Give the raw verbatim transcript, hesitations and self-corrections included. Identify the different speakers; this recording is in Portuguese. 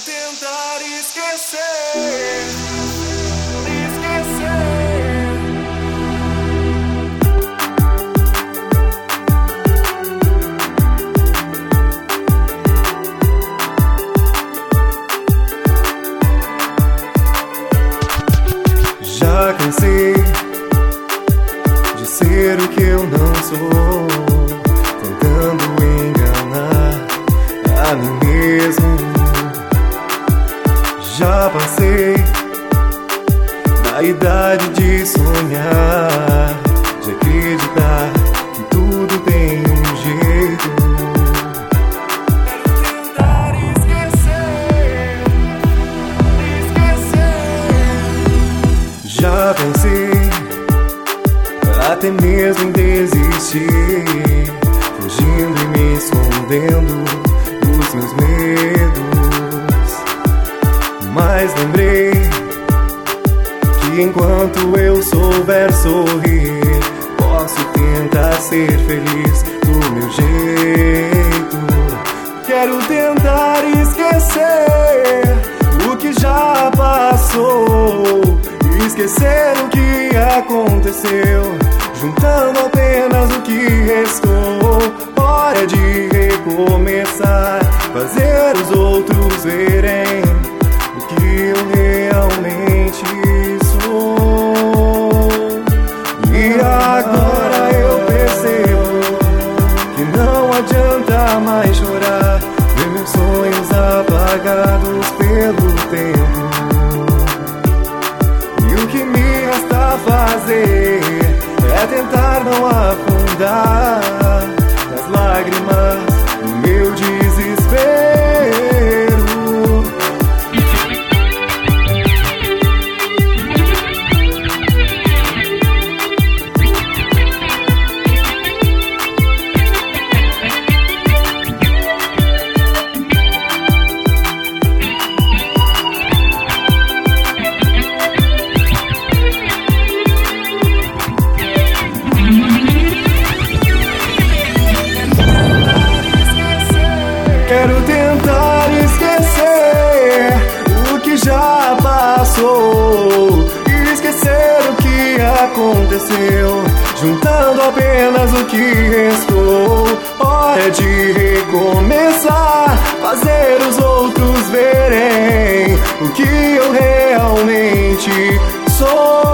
Speaker 1: tentar esquecer, esquecer.
Speaker 2: Já cansei de ser o que eu não sou, tentando enganar a mim mesmo. Já passei da idade de sonhar, de acreditar que tudo tem um jeito.
Speaker 1: Quero tentar esquecer, esquecer.
Speaker 2: Já pensei até mesmo em desistir, fugindo e me escondendo dos meus medos. Mas lembrei que enquanto eu souber sorrir, posso tentar ser feliz do meu jeito. Quero tentar esquecer o que já passou, esquecer o que aconteceu, juntando apenas o que restou. Hora de recomeçar, fazer os outros verem o que eu realmente sou. E agora eu percebo que não adianta mais chorar, ver meus sonhos apagados pelo tempo. E o que me resta fazer é tentar não afundar nas lágrimas do meu desespero. Quero tentar esquecer o que já passou, esquecer o que aconteceu, juntando apenas o que restou. Hora de recomeçar, fazer os outros verem o que eu realmente sou.